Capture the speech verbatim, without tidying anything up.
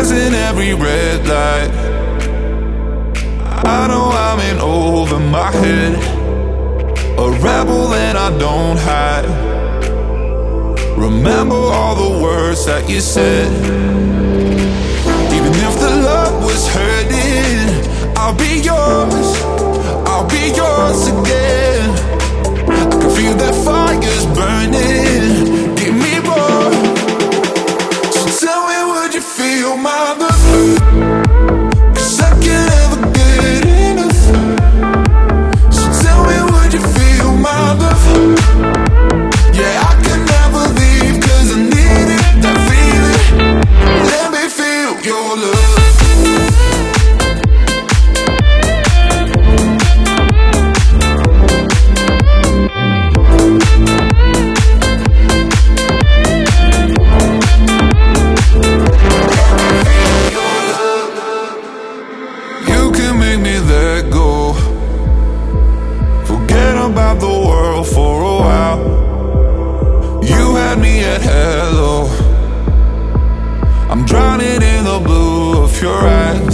passing every red light. I know I'm in over my head, a rebel and I don't hide. Remember all the words that you said. Even if the love was hurting, I'll be yours, I'll be yours again. I can feel that fire's burning, give me more. So tell me, would you feel my love? 'Cause I can't ever get enough. So tell me, would you feel my love? Yeah, I can never leave, 'cause I need it, that feeling. Let me feel your love. Let go, forget about the world for a while. You had me at hello, I'm drowning in the blue of your eyes.